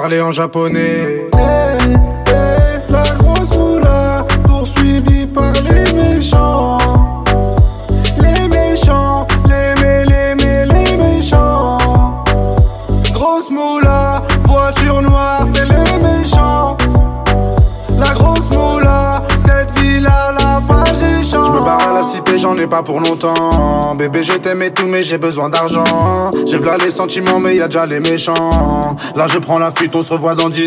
parler en japonais. La grosse moula, poursuivie par les méchants. Les méchants, les méchants. Grosse moula, voiture noire, c'est les méchants. La grosse moula, cette ville à la page des champs. Je me barre à la cité, j'en ai pas pour longtemps. Bébé, je t'aime et tout, mais j'ai besoin d'argent. J'ai v'là les sentiments, mais y'a déjà les méchants. Là, je prends la fuite, on se revoit dans 10